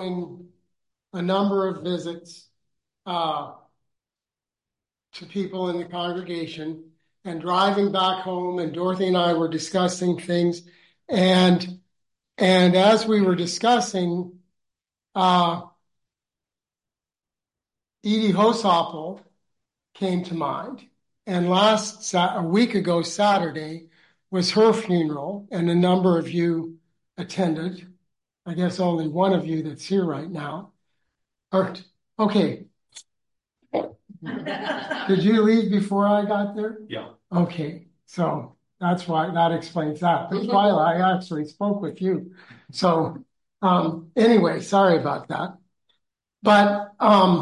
a number of visits to people in the congregation and driving back home, and Dorothy and I were discussing things. And as we were discussing, Edie Hosopel came to mind. And a week ago, Saturday, was her funeral, and a number of you attended. I guess only one of you that's here right now. Okay. Did you leave before I got there? Yeah. Okay, so that's why that explains that. But Twyla, I actually spoke with you. So anyway, sorry about that. But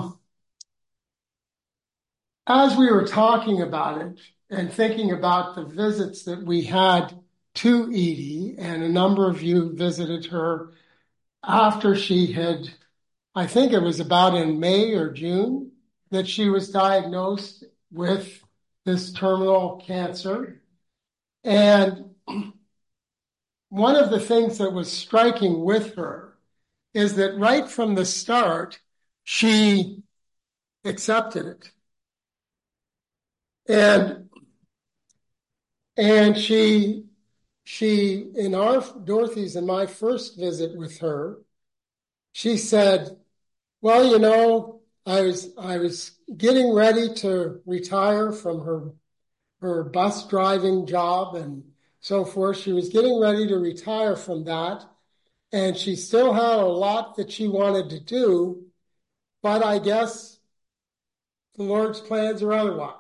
as we were talking about it and thinking about the visits that we had to Edie, and a number of you visited her after she had, I think it was about in May or June, that she was diagnosed with this terminal cancer. And one of the things that was striking with her is that right from the start, she accepted it. And she in our Dorothy's and my first visit with her, she said, well, you know, I was getting ready to retire from her bus driving job and so forth. She was getting ready to retire from that. And she still had a lot that she wanted to do, but I guess the Lord's plans are otherwise.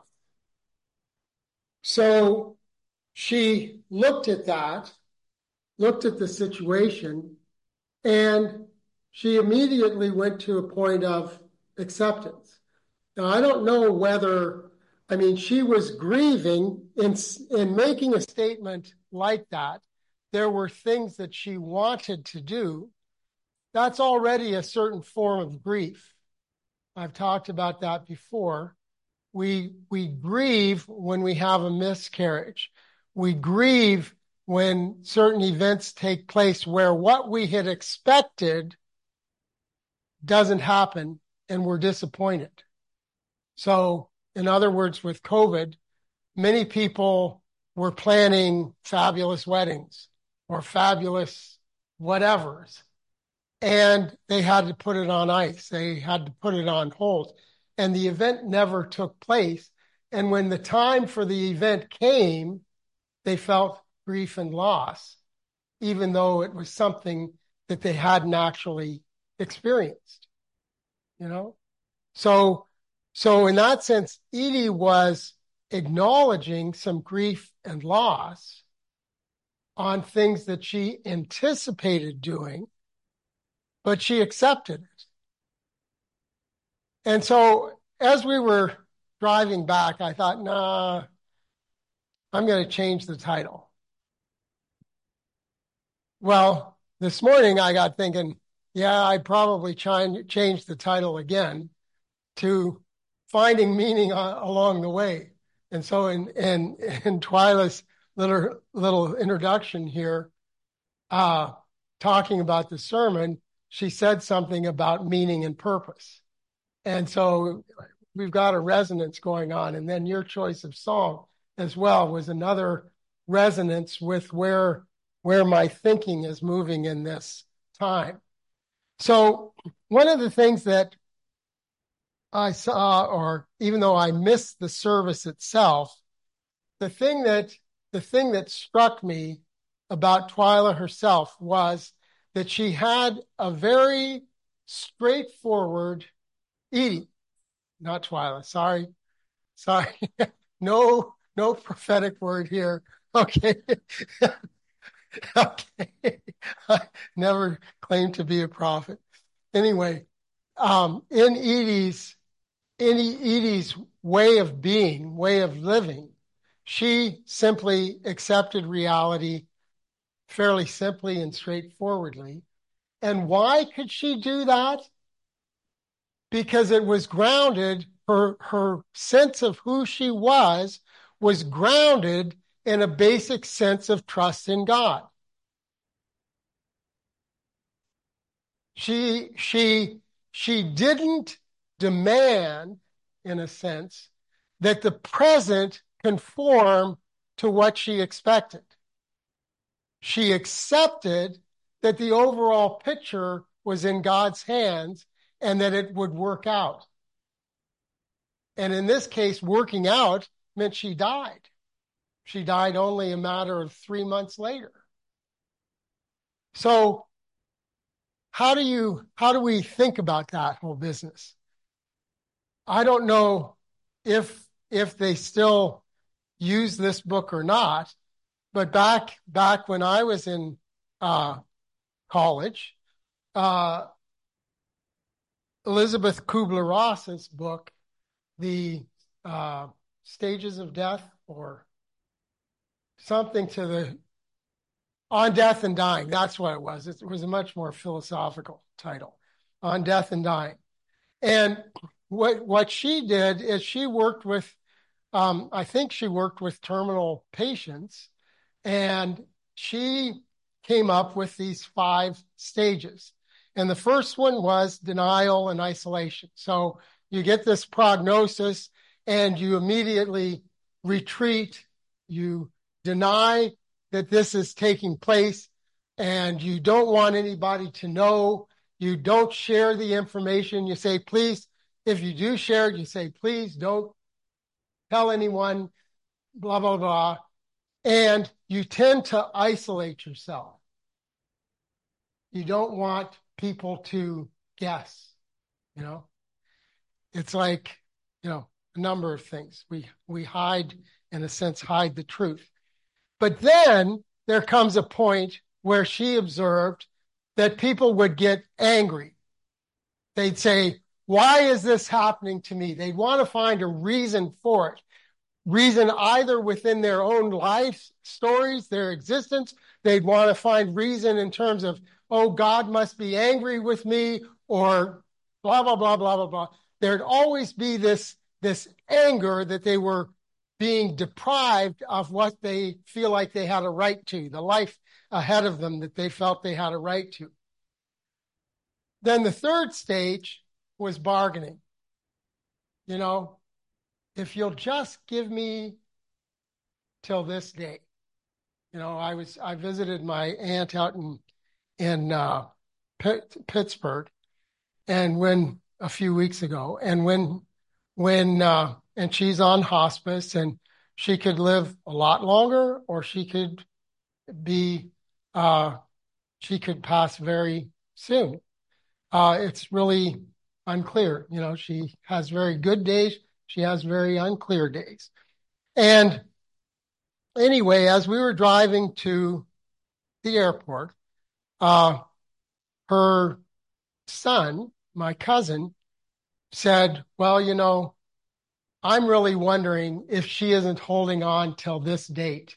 So she looked at that, looked at the situation, and she immediately went to a point of acceptance. Now, I don't know whether, she was grieving in making a statement like that. There were things that she wanted to do. That's already a certain form of grief. I've talked about that before. We grieve when we have a miscarriage. We grieve when certain events take place where what we had expected doesn't happen and we're disappointed. So, in other words, with COVID, many people were planning fabulous weddings or fabulous whatevers, and they had to put it on ice. They had to put it on hold, and the event never took place. And when the time for the event came, they felt grief and loss, even though it was something that they hadn't actually experienced, you know? So in that sense, Edie was acknowledging some grief and loss on things that she anticipated doing, but she accepted it. And so as we were driving back, I thought, nah, I'm going to change the title. Well, this morning I got thinking, yeah, I'd probably change the title again to Finding Meaning Along the Way. And so in Twyla's little introduction here, talking about the sermon, she said something about meaning and purpose. And so we've got a resonance going on. And then your choice of song as well was another resonance with where my thinking is moving in this time. So one of the things that I saw, or even though I missed the service itself, the thing that struck me about Twyla herself was that she had a very straightforward Edie, not Twyla. Sorry. No prophetic word here. Okay. Okay. I never claimed to be a prophet. Anyway, in Edie's way of being, way of living, she simply accepted reality fairly simply and straightforwardly. And why could she do that? Because it was grounded, her sense of who she was grounded in a basic sense of trust in God. She didn't demand, in a sense, that the present conform to what she expected. She accepted that the overall picture was in God's hands and that it would work out. And in this case, working out meant she died. She died only a matter of 3 months later. So how do we think about that whole business? I don't know if they still use this book or not, but back when I was in college, Elizabeth Kubler-Ross's book, The Stages of Death, or something to the On Death and Dying. That's what it was. It was a much more philosophical title, On Death and Dying. And what she did is she worked with, I think she worked with terminal patients, and she came up with these 5 stages. And the first one was denial and isolation. So you get this prognosis and you immediately retreat, you deny that this is taking place, and you don't want anybody to know. You don't share the information. You say, please, if you do share it, you say, please don't tell anyone, blah, blah, blah. And you tend to isolate yourself. You don't want people to guess, you know. It's like, a number of things. We hide, in a sense, hide the truth. But then there comes a point where she observed that people would get angry. They'd say, why is this happening to me? They'd want to find a reason for it. Reason either within their own life stories, their existence. They'd want to find reason in terms of, oh, God must be angry with me, or blah, blah, blah, blah, blah, blah. There'd always be this anger that they were being deprived of what they feel like they had a right to, the life ahead of them that they felt they had a right to. Then the third stage was bargaining. If you'll just give me till this day. I visited my aunt out in Pittsburgh, and a few weeks ago, and and she's on hospice, and she could live a lot longer, or she could pass very soon. It's really unclear. She has very good days. She has very unclear days. And anyway, as we were driving to the airport, her son, my cousin, said, well, I'm really wondering if she isn't holding on till this date,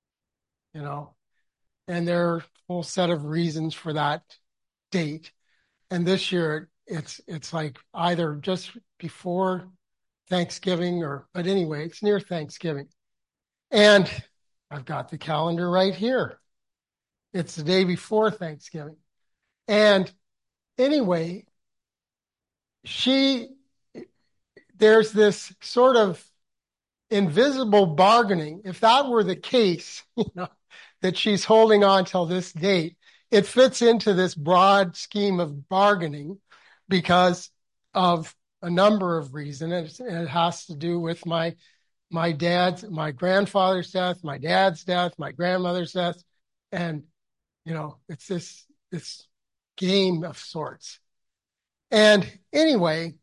and there are a whole set of reasons for that date. And this year it's like either just before Thanksgiving but anyway, it's near Thanksgiving. And I've got the calendar right here. It's the day before Thanksgiving. And anyway, there's this sort of invisible bargaining. If that were the case, that she's holding on till this date, it fits into this broad scheme of bargaining because of a number of reasons. It has to do with my grandfather's death, my dad's death, my grandmother's death. And, it's this game of sorts. And anyway,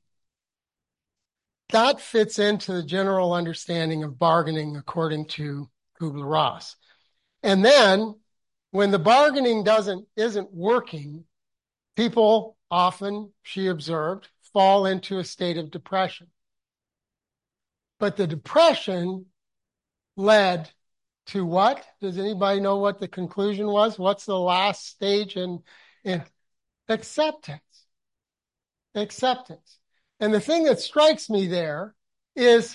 that fits into the general understanding of bargaining according to Kubler-Ross. And then when the bargaining isn't working, people often, she observed, fall into a state of depression. But the depression led to what? Does anybody know what the conclusion was? What's the last stage in acceptance? Acceptance. And the thing that strikes me there is,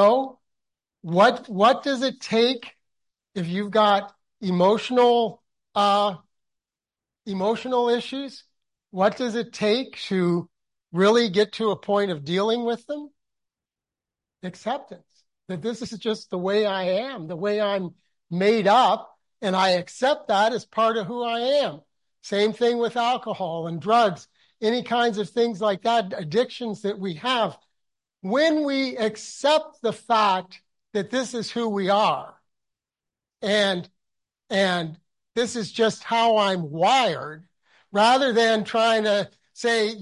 what does it take if you've got emotional issues? what does it take to really get to a point of dealing with them? Acceptance. That this is just the way I am, the way I'm made up, and I accept that as part of who I am. Same thing with alcohol and drugs, any kinds of things like that, addictions that we have. When we accept the fact that this is who we are, and this is just how I'm wired, rather than trying to say,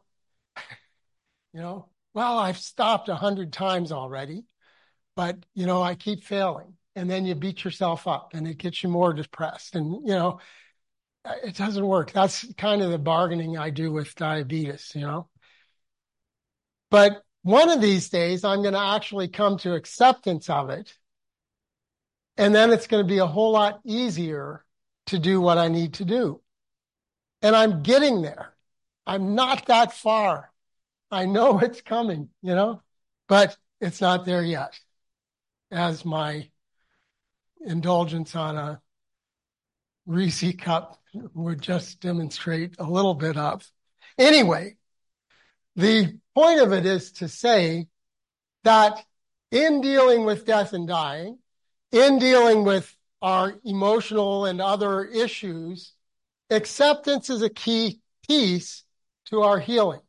well, I've stopped 100 times already, but, I keep failing. And then you beat yourself up and it gets you more depressed. And, it doesn't work. That's kind of the bargaining I do with diabetes, But one of these days, I'm going to actually come to acceptance of it. And then it's going to be a whole lot easier to do what I need to do. And I'm getting there. I'm not that far. I know it's coming, but it's not there yet, as my indulgence on a Reese cup would just demonstrate a little bit of. Anyway, the point of it is to say that in dealing with death and dying, in dealing with our emotional and other issues, acceptance is a key piece to our healing.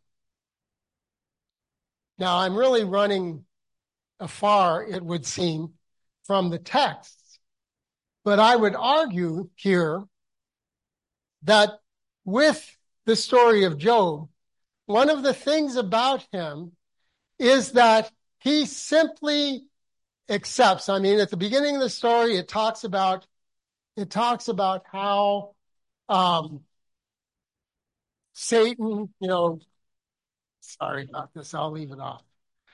Now, I'm really running afar, it would seem, from the texts, but I would argue here that with the story of Job, one of the things about him is that he simply accepts. I mean, at the beginning of the story, it talks about how Satan, sorry about this, I'll leave it off.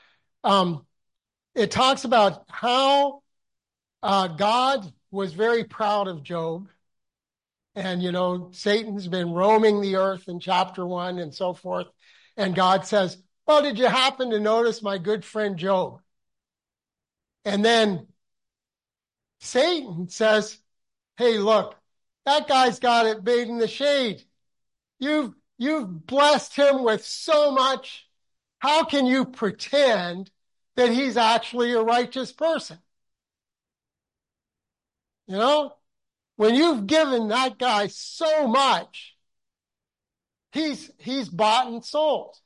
It talks about how God was very proud of Job. And, Satan's been roaming the earth in chapter 1 and so forth. And God says, well, did you happen to notice my good friend Job? And then Satan says, hey, look, that guy's got it bait in the shade. You've blessed him with so much. How can you pretend that he's actually a righteous person? When you've given that guy so much, he's bought and sold.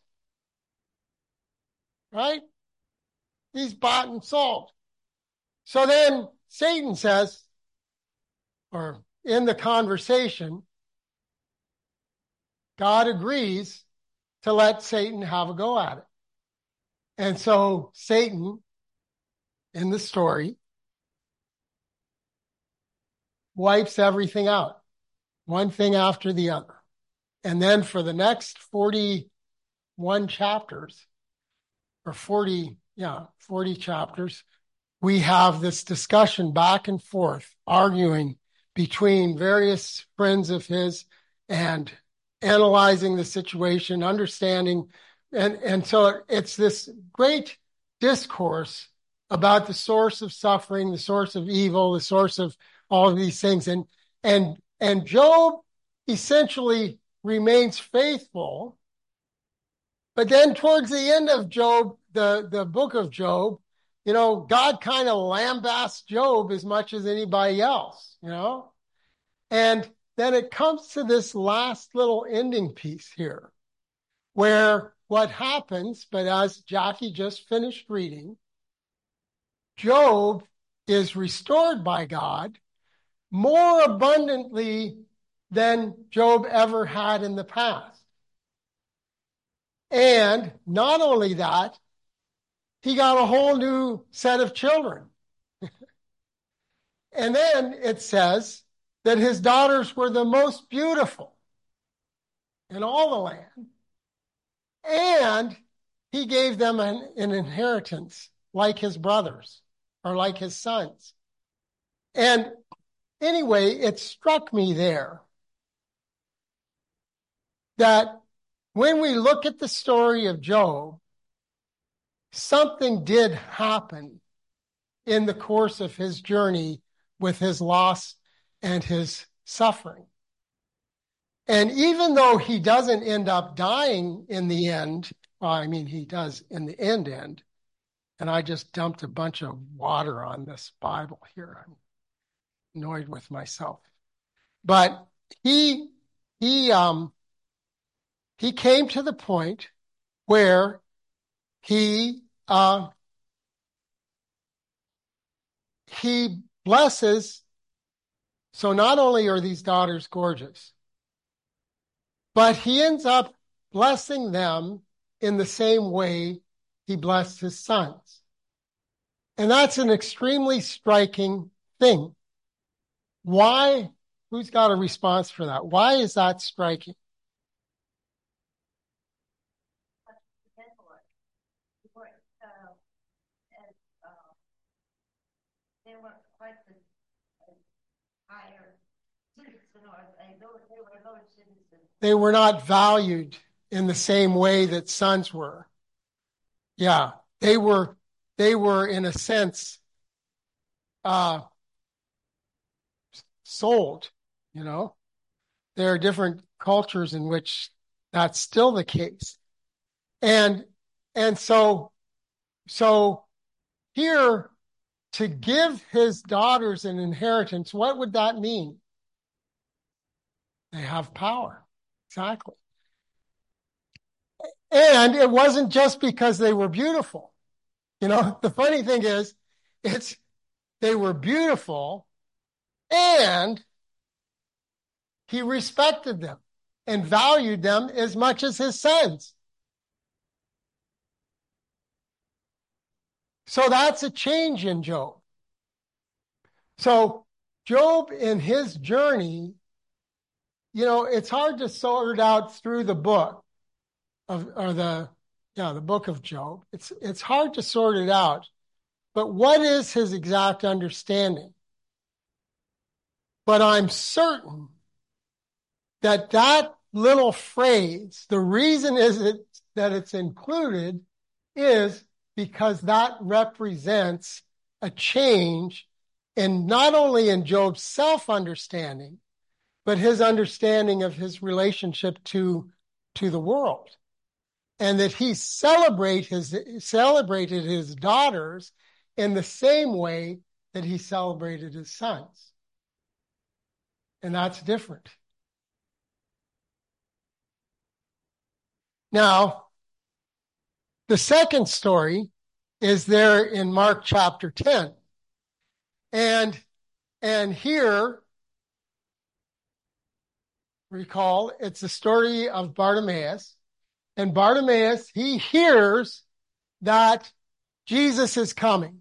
Right? He's bought and sold. So then Satan says, or in the conversation, God agrees to let Satan have a go at it. And so Satan, in the story, wipes everything out, one thing after the other. And then for the next 41 chapters, or 40 chapters, we have this discussion back and forth, arguing between various friends of his and analyzing the situation, understanding. And so it's this great discourse about the source of suffering, the source of evil, the source of all of these things. And Job essentially remains faithful. But then towards the end of Job, the book of Job, God kind of lambasts Job as much as anybody else, And then it comes to this last little ending piece here, where what happens, but as Jackie just finished reading, Job is restored by God more abundantly than Job ever had in the past. And not only that, he got a whole new set of children. And then it says that his daughters were the most beautiful in all the land. And he gave them an inheritance like his brothers or like his sons. And anyway, it struck me there that when we look at the story of Job, something did happen in the course of his journey with his loss and his suffering. And even though he doesn't end up dying in the end, well, I mean, he does in the end, and I just dumped a bunch of water on this Bible here. I'm annoyed with myself. But he he um he came to the point where he he blesses. So not only are these daughters gorgeous, but he ends up blessing them in the same way he blessed his sons. And that's an extremely striking thing. Why? Who's got a response for that? Why is that striking? They were not valued in the same way that sons were. Yeah, they were in a sense sold, you know. There are different cultures in which that's still the case. And so here, to give his daughters an inheritance, what would that mean? They have power. Exactly. And it wasn't just because they were beautiful. You know, the funny thing is, they were beautiful and he respected them and valued them as much as his sons. So that's a change in Job. So Job, in his journey, you know, it's hard to sort out through the book the book of Job. It's hard to sort it out. But what is his exact understanding? But I'm certain that little phrase, the reason that it's included is because that represents a change in not only in Job's self-understanding, but his understanding of his relationship to the world. And that he celebrated his daughters in the same way that he celebrated his sons. And that's different. Now, the second story is there in Mark chapter 10. And here, recall, it's the story of Bartimaeus. And Bartimaeus, he hears that Jesus is coming.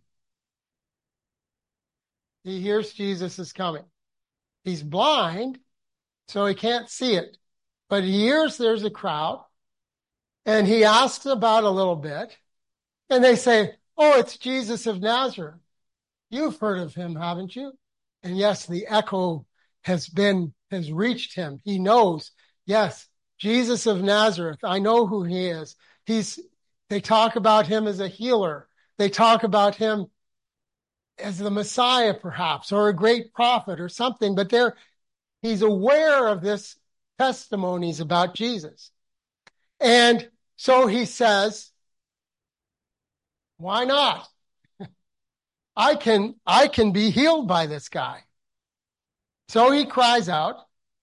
He hears Jesus is coming. He's blind, so he can't see it. But he hears there's a crowd, and he asks about a little bit. And they say, oh, it's Jesus of Nazareth. You've heard of him, haven't you? And yes, the echo has reached him. He knows, yes, Jesus of Nazareth. I know who he is. They talk about him as a healer. They talk about him as the Messiah, perhaps, or a great prophet or something. But he's aware of this testimonies about Jesus. And so he says, why not? I can be healed by this guy. So he cries out.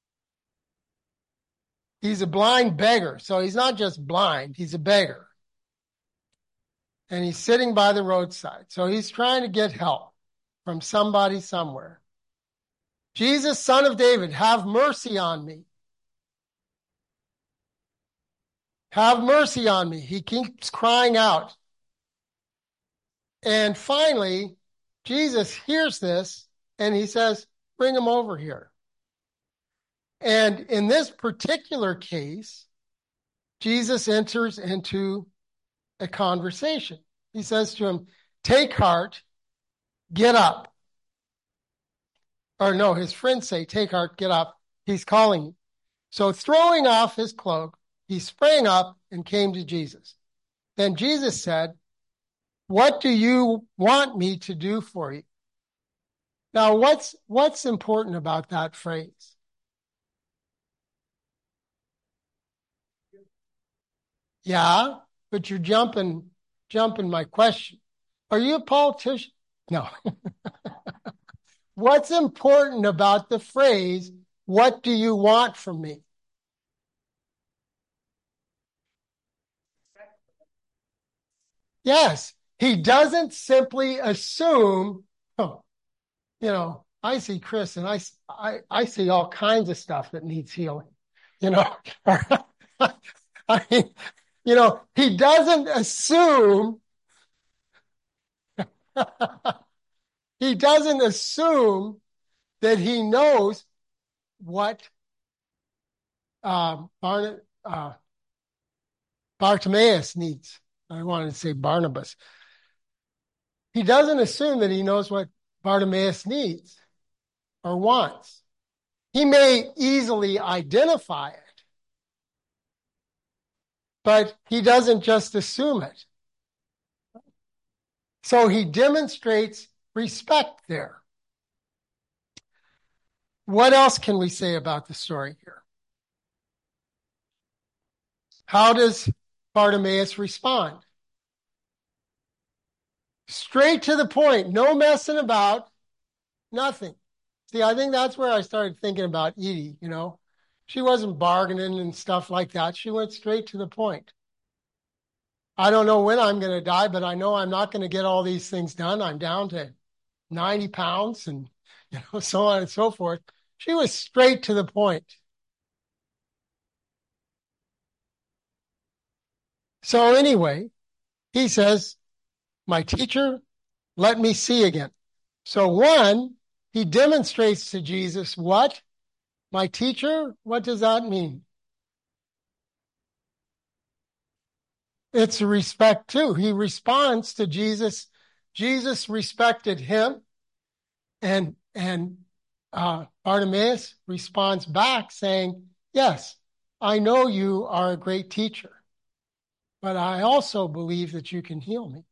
He's a blind beggar. So he's not just blind, he's a beggar. And he's sitting by the roadside. So he's trying to get help from somebody somewhere. Jesus, Son of David, have mercy on me. Have mercy on me. He keeps crying out. And finally, Jesus hears this and he says, bring him over here. And in this particular case, Jesus enters into a conversation. He says to him, take heart, get up. Or no, his friends say, take heart, get up. He's calling you. So throwing off his cloak, he sprang up and came to Jesus. Then Jesus said, what do you want me to do for you? Now, what's important about that phrase? Yeah, but you're jumping my question. Are you a politician? No. What's important about the phrase, what do you want from me? Yes, he doesn't simply assume, oh, I see Chris and I see all kinds of stuff that needs healing. You know, I mean, he doesn't assume, he doesn't assume that he knows what Bartimaeus needs. I wanted to say Barnabas. He doesn't assume that he knows what Bartimaeus needs or wants. He may easily identify it, but he doesn't just assume it. So he demonstrates respect there. What else can we say about the story here? How does Bartimaeus respond? Straight to the point, no messing about, nothing. See, I think that's where I started thinking about Edie, She wasn't bargaining and stuff like that. She went straight to the point. I don't know when I'm going to die, but I know I'm not going to get all these things done. I'm down to 90 pounds and, so on and so forth. She was straight to the point. So anyway, he says, my teacher, let me see again. So one, he demonstrates to Jesus what? My teacher? What does that mean? It's respect too. He responds to Jesus. Jesus respected him, and Bartimaeus responds back saying, yes, I know you are a great teacher, but I also believe that you can heal me.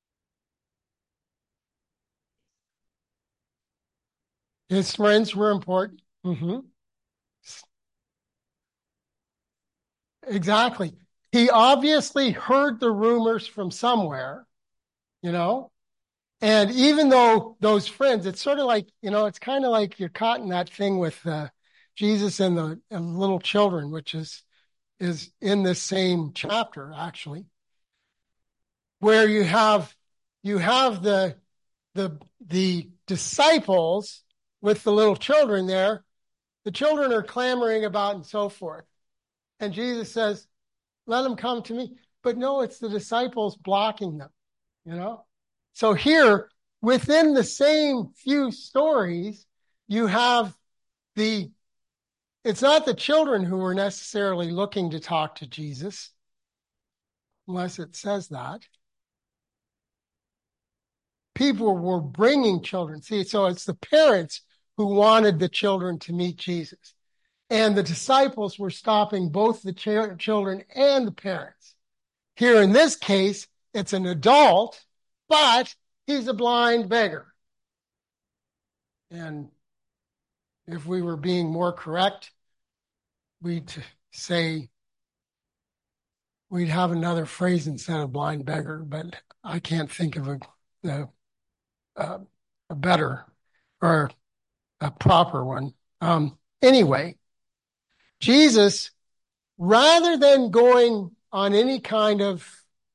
His friends were important. Mm-hmm. Exactly. He obviously heard the rumors from somewhere, and even though those friends, it's sort of like, it's kind of like you're caught in that thing with Jesus and the little children, which is in this same chapter, actually, where you have the disciples with the little children there. The children are clamoring about and so forth. And Jesus says, let them come to me. But no, it's the disciples blocking them, So here, within the same few stories, you have it's not the children who were necessarily looking to talk to Jesus, unless it says that. People were bringing children. See, so it's the parents who wanted the children to meet Jesus. And the disciples were stopping both the children and the parents. Here in this case, it's an adult, but he's a blind beggar. And if we were being more correct, we'd say, we'd have another phrase instead of blind beggar, but I can't think of a better or a proper one. Anyway, Jesus, rather than going on any kind of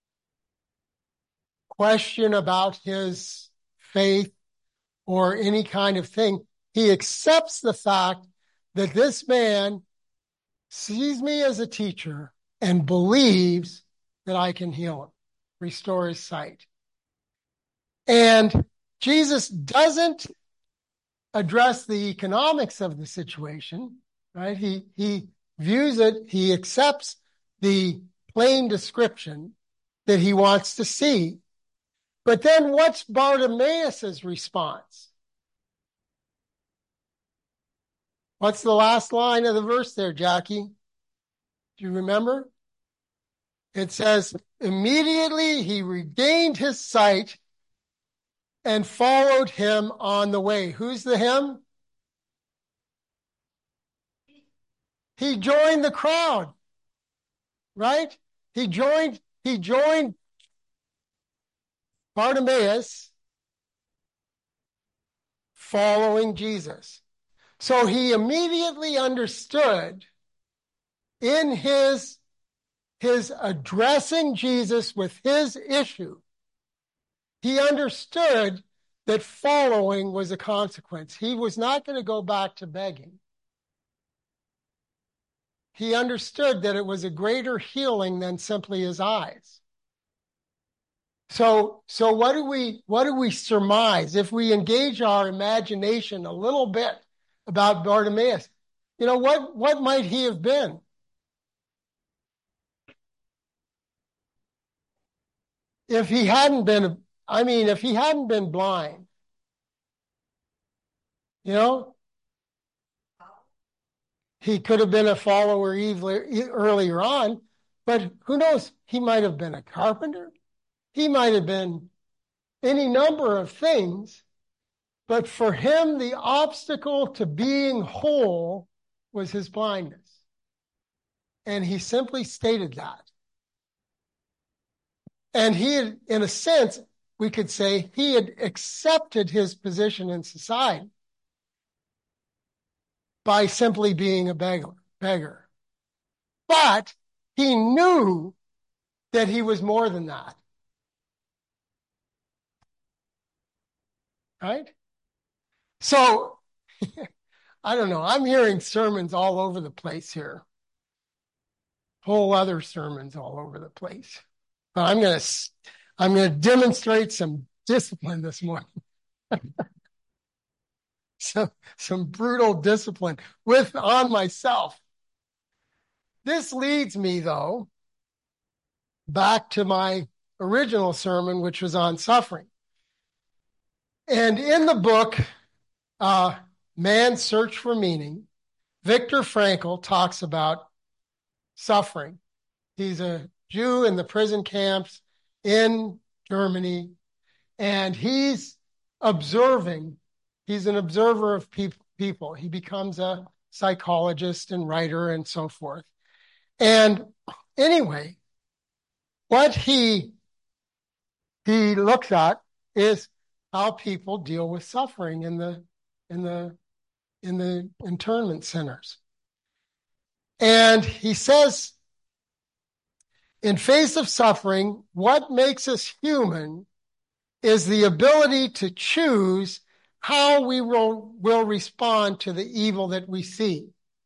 question about his faith or any kind of thing, he accepts the fact that this man sees me as a teacher and believes that I can heal him, restore his sight. And Jesus doesn't address the economics of the situation, right? He views it, he accepts the plain description that he wants to see. But then what's Bartimaeus' response? What's the last line of the verse there, Jackie? Do you remember? It says, immediately he regained his sight and followed him on the way. Who's the him? He joined the crowd, right? He joined Bartimaeus following Jesus. So he immediately understood in his addressing Jesus with his issue, he understood that following was a consequence. He was not going to go back to begging. He understood that it was a greater healing than simply his eyes. So what do we surmise if we engage our imagination a little bit about Bartimaeus? You know, what might he have been? If he hadn't been blind, you know, he could have been a follower earlier on, but who knows? He might have been a carpenter. He might have been any number of things, but for him, the obstacle to being whole was his blindness. And he simply stated that. And he had, in a sense, we could say he had accepted his position in society by simply being a beggar. But he knew that he was more than that. Right? So, I don't know. I'm hearing sermons all over the place here. Whole other sermons all over the place. But I'm going to demonstrate some discipline this morning. some brutal discipline on myself. This leads me, though, back to my original sermon, which was on suffering. And in the book, Man's Search for Meaning, Viktor Frankl talks about suffering. He's a Jew in the prison camps in Germany, and he's an observer of people. He becomes a psychologist and writer and so forth. And anyway, what he looks at is how people deal with suffering in the internment centers. And he says, in face of suffering, what makes us human is the ability to choose how we will respond to the evil that we see.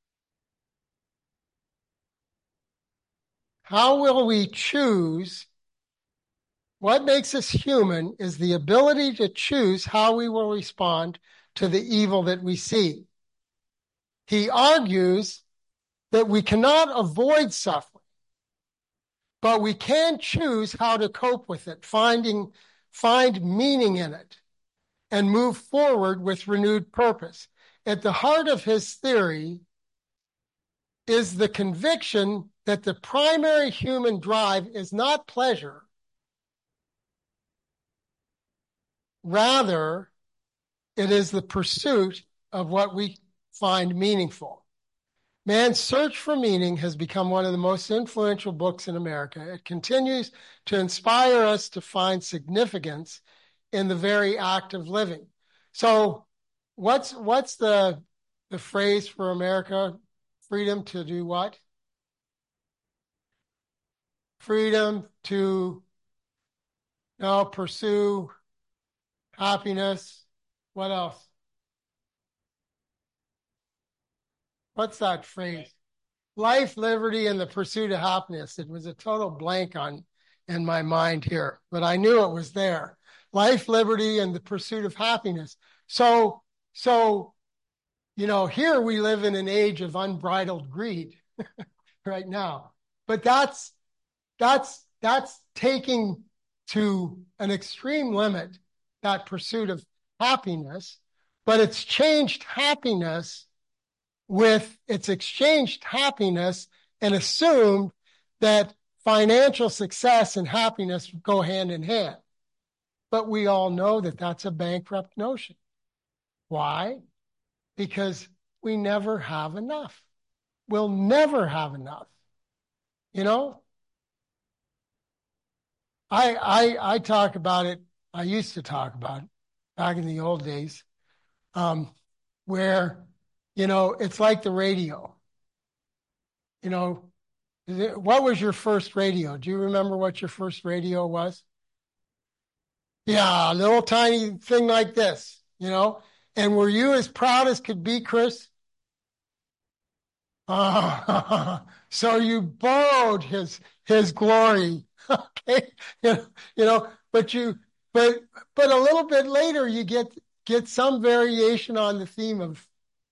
How will we choose? What makes us human is the ability to choose how we will respond to the evil that we see. He argues that we cannot avoid suffering, but we can choose how to cope with it, find meaning in it, and move forward with renewed purpose. At the heart of his theory is the conviction that the primary human drive is not pleasure. Rather, it is the pursuit of what we find meaningful. Man's Search for Meaning has become one of the most influential books in America. It continues to inspire us to find significance in the very act of living. So what's the phrase for America? Freedom to do what? Freedom to pursue happiness. What else? What's that phrase? Life, liberty, and the pursuit of happiness. It was a total blank in my mind here, but I knew it was there. Life, liberty, and the pursuit of happiness. So, here we live in an age of unbridled greed right now. But that's taking to an extreme limit that pursuit of happiness, but it's exchanged happiness and assumed that financial success and happiness go hand in hand. But we all know that that's a bankrupt notion. Why? Because we never have enough. We'll never have enough. I talk about it. I used to talk about it back in the old days, where, it's like the radio. You know, what was your first radio? Do you remember what your first radio was? Yeah, a little tiny thing like this. And were you as proud as could be, Chris? So you borrowed his glory. Okay. But but a little bit later you get some variation on the theme of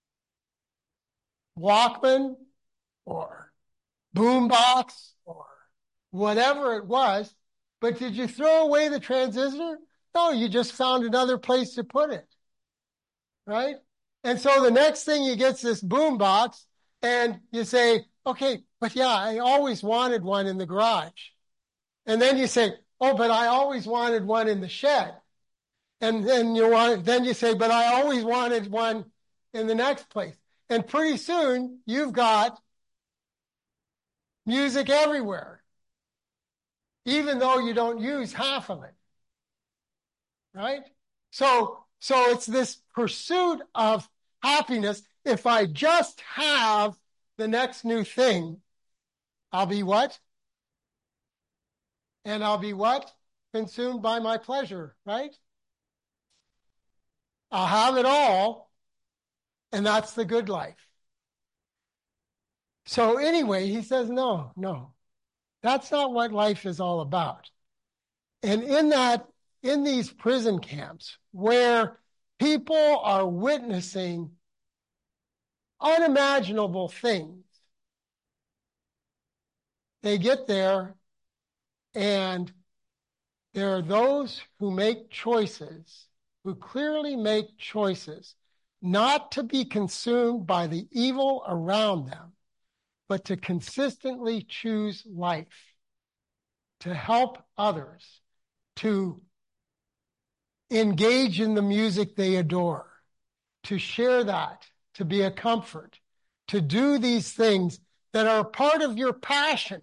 Walkman or boombox or whatever it was. But did you throw away the transistor? No, you just found another place to put it, right? And so the next thing you get's this boombox, and you say, okay, but yeah, I always wanted one in the garage. And then you say, oh, but I always wanted one in the shed. And then then you say, but I always wanted one in the next place. And pretty soon you've got music everywhere, even though you don't use half of it, right? So it's this pursuit of happiness. If I just have the next new thing, I'll be what? And I'll be what? Consumed by my pleasure, right? I'll have it all, and that's the good life. So anyway, he says, no, that's not what life is all about. And in these prison camps where people are witnessing unimaginable things, they get there, and there are those who make choices, who clearly make choices, not to be consumed by the evil around them, but to consistently choose life, to help others, to engage in the music they adore, to share that, to be a comfort, to do these things that are part of your passion.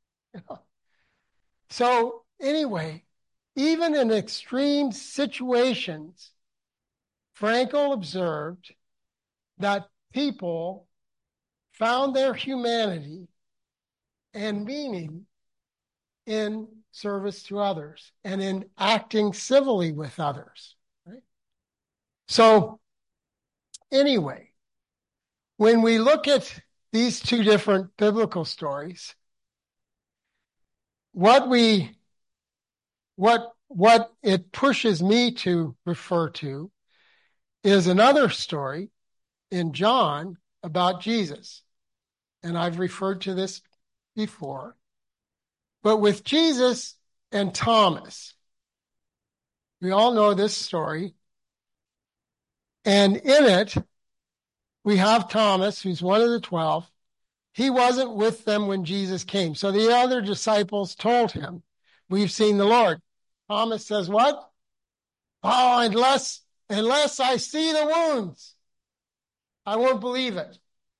So anyway, even in extreme situations, Frankl observed that people found their humanity and meaning in service to others and in acting civilly with others. Right? So anyway, when we look at these two different biblical stories, what it pushes me to refer to is another story in John about Jesus. And I've referred to this before. But with Jesus and Thomas, we all know this story. And in it, we have Thomas, who's one of the 12. He wasn't with them when Jesus came. So the other disciples told him, we've seen the Lord. Thomas says, what? Oh, unless I see the wounds, I won't believe it.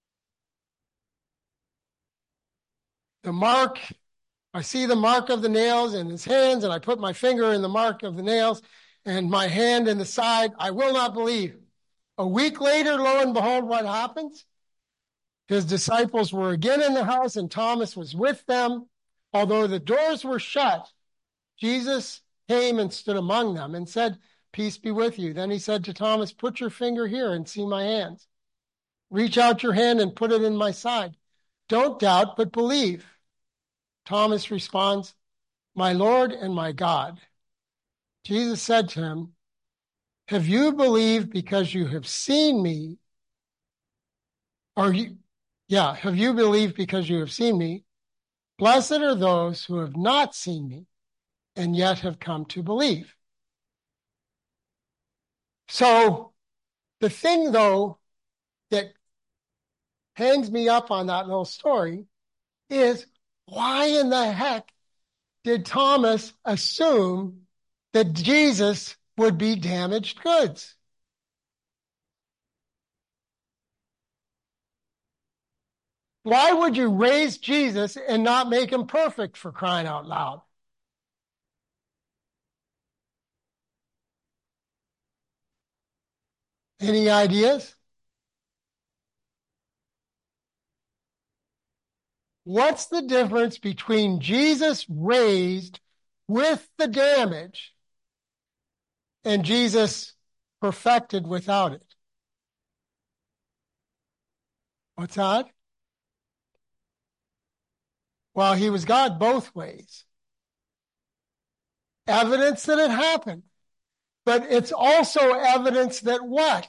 I see the mark of the nails in his hands, and I put my finger in the mark of the nails and my hand in the side. I will not believe. A week later, lo and behold, what happens? His disciples were again in the house, and Thomas was with them. Although the doors were shut, Jesus came and stood among them and said, peace be with you. Then he said to Thomas, put your finger here and see my hands. Reach out your hand and put it in my side. Don't doubt, but believe. Thomas responds, my Lord and my God. Jesus said to him, have you believed because you have seen me? Have you believed because you have seen me? Blessed are those who have not seen me and yet have come to believe. So the thing, though, that hangs me up on that little story is, why in the heck did Thomas assume that Jesus would be damaged goods? Why would you raise Jesus and not make him perfect, for crying out loud? Any ideas? What's the difference between Jesus raised with the damage and Jesus perfected without it? What's that? Well, he was God both ways. Evidence that it happened. But it's also evidence that what?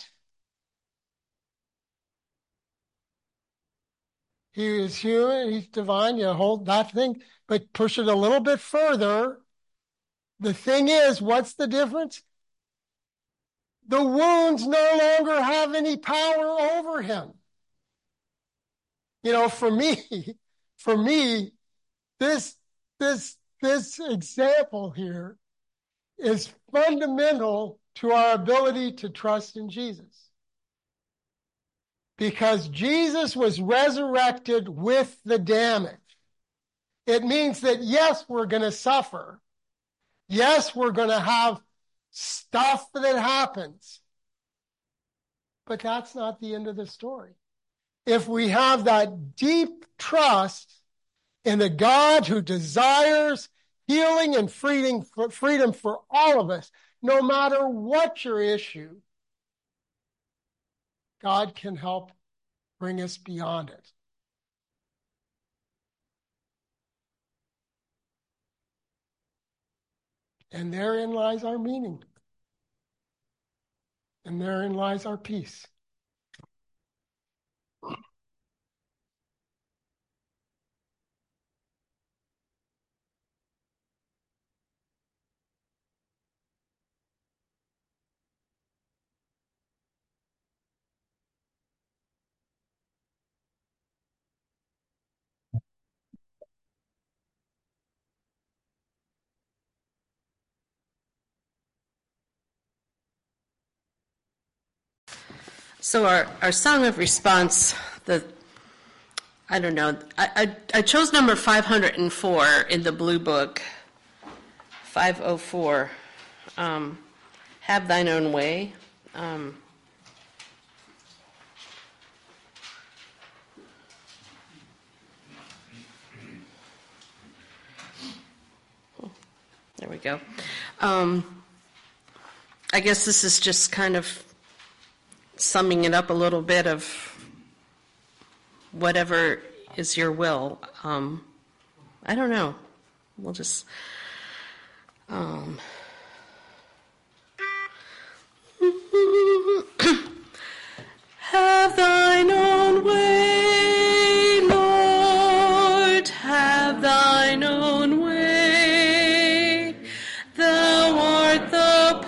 He is human, he's divine, you hold that thing, but push it a little bit further. The thing is, what's the difference? The wounds no longer have any power over him. You know, for me, this example here is fundamental to our ability to trust in Jesus. Because Jesus was resurrected with the damage. It means that, yes, we're going to suffer. Yes, we're going to have stuff that happens. But that's not the end of the story. If we have that deep trust in a God who desires healing and freedom for all of us, no matter what your issue, God can help bring us beyond it. And therein lies our meaning. And therein lies our peace. So our song of response, I chose number 504 in the Blue Book, 504, Have Thine Own Way. There we go. I guess this is just kind of summing it up a little bit of whatever is your will. I don't know. We'll just... Have thine own way, Lord, have thine own way. Thou art the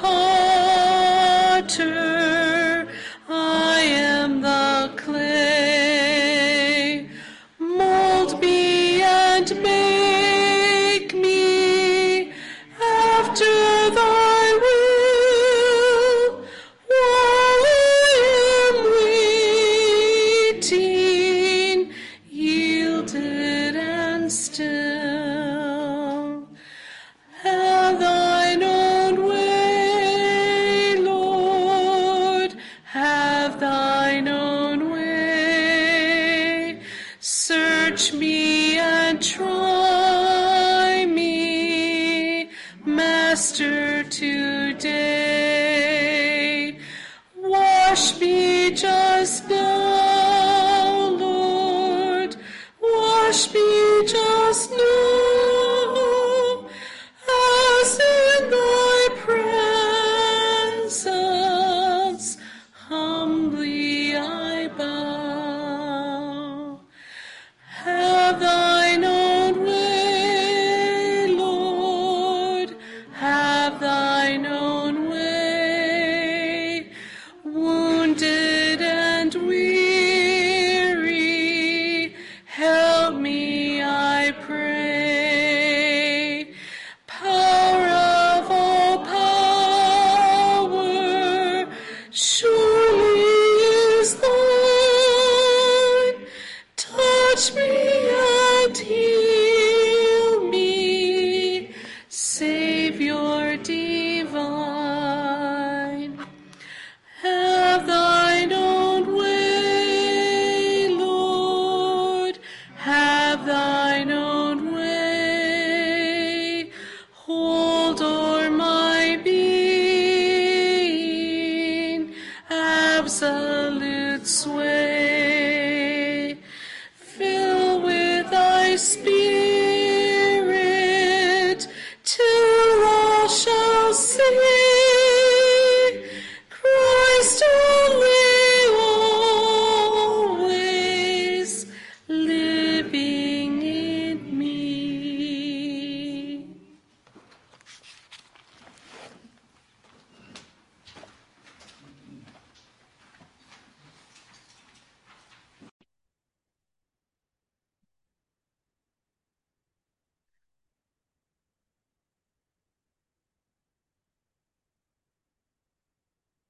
potter, I am the clay. Mold me and make me after thy will, while I am waiting, yielded and still. Have thine own way, Lord, have thine own way. Search me and try me, Master, today. Wash me just now, Lord, wash me just now, as in thy presence humbly I bow. Have thine own way, Lord, have thine own way.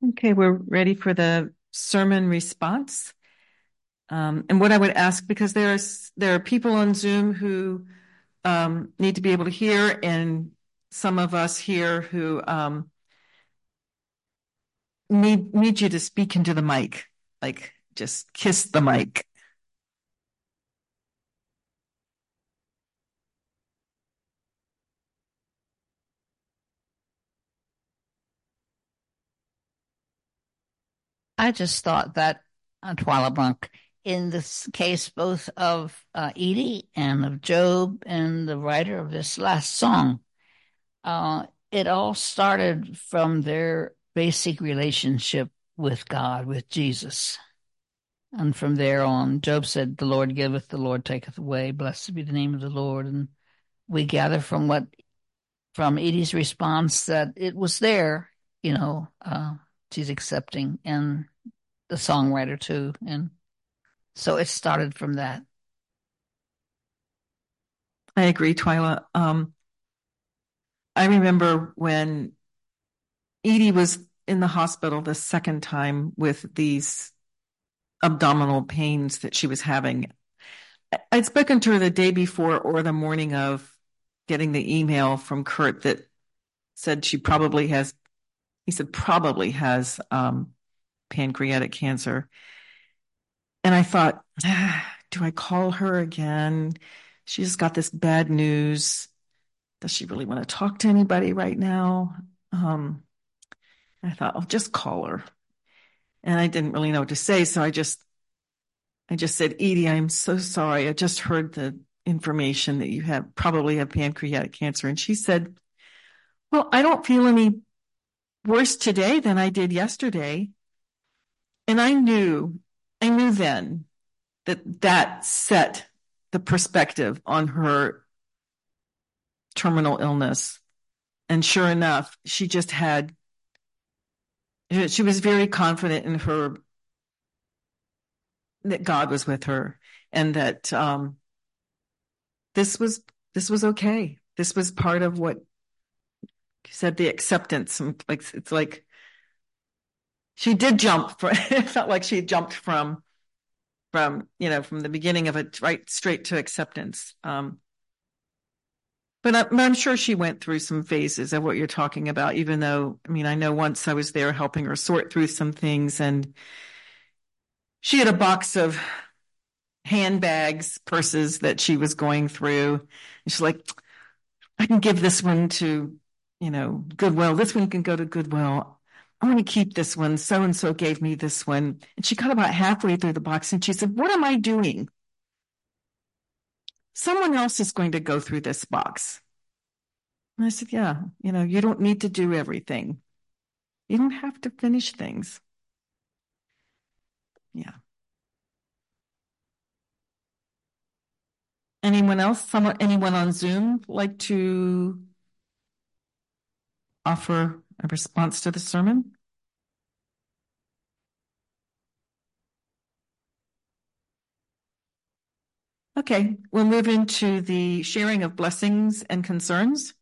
Okay, we're ready for the sermon response. And what I would ask, because there are people on Zoom who need to be able to hear, and some of us here who need you to speak into the mic, like just kiss the mic. I just thought that, Twyla Blanc, in this case, both of Edie and of Job and the writer of this last song, it all started from their basic relationship with God, with Jesus. And from there on, Job said, "The Lord giveth, the Lord taketh away. Blessed be the name of the Lord." And we gather from Edie's response that it was there, she's accepting, and the songwriter too. And so it started from that. I agree, Twyla. I remember when Edie was in the hospital the second time with these abdominal pains that she was having. I'd spoken to her the day before or the morning of getting the email from Kurt that said he said probably has pancreatic cancer. And I thought, do I call her again? She just got this bad news. Does she really want to talk to anybody right now? I thought, I'll just call her. And I didn't really know what to say. So I just said, Edie, I'm so sorry. I just heard the information that you probably have pancreatic cancer. And she said, well, I don't feel any worse today than I did yesterday. And I knew then that set the perspective on her terminal illness. And sure enough, she was very confident in her, that God was with her, and that this was okay. This was part of what you said, the acceptance. It's like she did jump. It felt like she had jumped from the beginning of it right straight to acceptance. But I'm sure she went through some phases of what you're talking about, even though, I know once I was there helping her sort through some things, and she had a box of handbags, purses that she was going through. And she's like, I can give this one to, Goodwill. This one can go to Goodwill. I want to keep this one. So-and-so gave me this one. And she got about halfway through the box and she said, what am I doing? Someone else is going to go through this box. And I said, yeah, you don't need to do everything. You don't have to finish things. Yeah. Anyone else? Anyone on Zoom like to offer a response to the sermon? Okay, we'll move into the sharing of blessings and concerns.